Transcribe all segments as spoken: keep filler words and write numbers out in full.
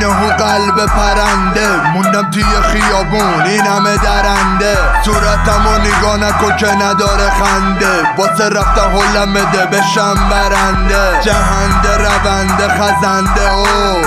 اینهو قلب پرنده، موندم توی خیابون این همه درنده. صورتمو نگاه نکن که نداره خنده، واسه رفتن حلم بده بشم برنده. جهنده رونده خزنده او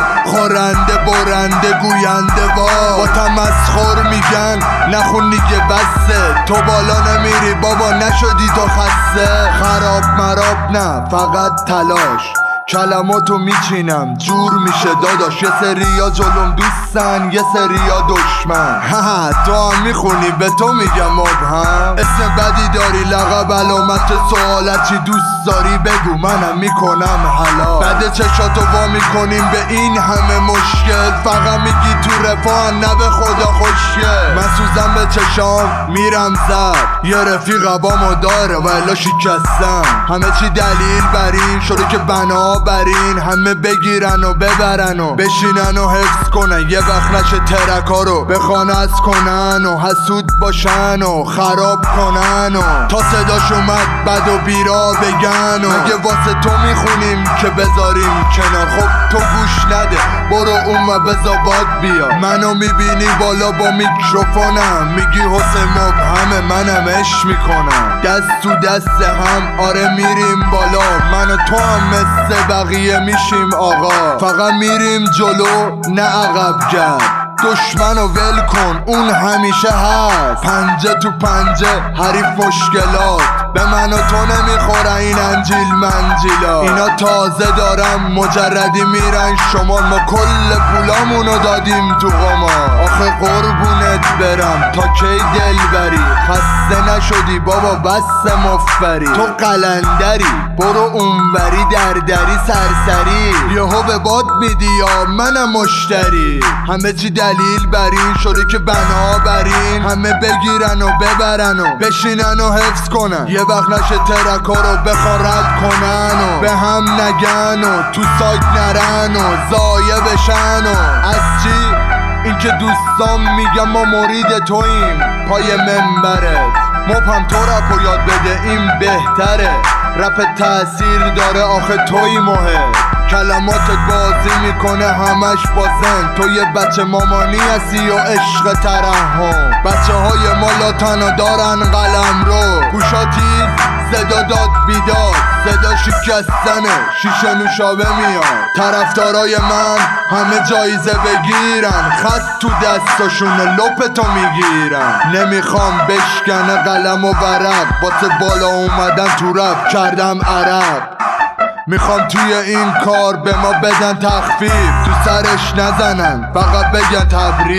خورنده برنده گوینده وا. با تمسخر میگن نخون دیگه بسه، تو بالا نمیری بابا نشدی تو خسته. خراب مراب نه فقط تلاش، کلماتو میچینم جور میشه داداش. یه سریا جلوم دوستن یه سریا دشمن. ها تو هم میخونی به تو میگم مبهم. اسم بدی داری لقب علامت سوالت چی دوست داری بگو منم میکنم حالا. بعد چشاتو وا میکنیم به این همه مشکل، فقط میگی تو رفاه نه به خدا خوشگل. من سوزم به چشام میرم زب، یه رفیق عبامو داره و الا شکستم. همه چی دلیل بر این شده که بنا برین همه بگیرن و ببرن و بشینن و حفظ کنن. یه وقت نشه ترکا رو بخوان از کنن و حسود باشن و خراب کنن و تا صداش اومد بد و بیرا بگن و مگه واسه تو میخونیم که بذاریم کنار. خب تو گوش نده برو اون و بذار باد بیا. منو میبینی بالا با میکروفونم میگی حسین مبهمه، منم عشق میکنم. دست تو دست هم آره میریم بالا، من و تو هم مثل بقیه میشیم آقا. فقط میریم جلو نه عقب گرد. دشمن و ول کن اون همیشه هست، پنجه تو پنجه حریف مشکلات. به من و تو نمیخوره این انجیل منجیلا. اینا تازه دارم مجردی میرن شما، ما کل پولامونو دادیم تو قمار. آخه قربونت برم تا کی دل بری، خسته نشدی بابا بس مفبری. تو قلندری برو اونوری دردری سرسری، یهو به باد میدی یا منم مشتری. همه چی دلیل بر این شده که بنا بر این همه بگیرن و ببرن و بشینن و حفظ کنن. یه وقت نشه ترکا رو بخوان رد کنن و به هم نگن و تو سایت نرن و ضایع بشن. و از چی؟ این که دوستان میگم ما مرید توییم پای منبرت. مبهم تو رپ و یاد بده این بهتره، رپ تأثیر داره آخه توی مهم. کلماتت بازی میکنه همش با زن، تو یه بچه مامانی هستی و عشق ترحم. بچه های ما لاتانا دارن قلم رو، گوشاتی صدا داد بیداد صدا شکستنه شیشه نوشابه میاد. طرفدارای من همه جایزه بگیرن، خط تو دستاشونه لپتو میگیرن. نمیخوام بشکنه قلم و ورق، واسه بالا اومدن تو رپ کردم عرق. میخوام توی این کار به ما بدن تخفیف، تو سرش نزنن فقط بگن تبریک.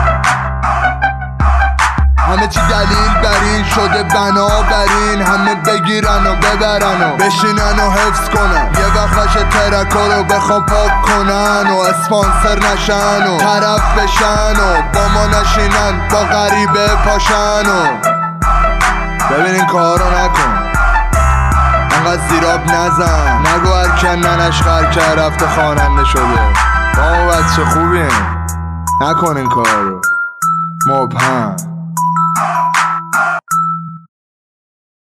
همه چی دلیل بر این شده بنا بر این همه بگیرن و ببرن و بشینن و حفظ کنن. یه وقت نشه ترکا رو بخوام پاک کنن و اسپانسر نشن و طرف بشن و با ما نشینن با غریبه پاشن. و ببین این کار رو نکن، انقدر زیراب نزن، نگو هرکن ننش خرکه رفته خواننده شده. ما بچه خوبیم، نکن این کار رو. مبهم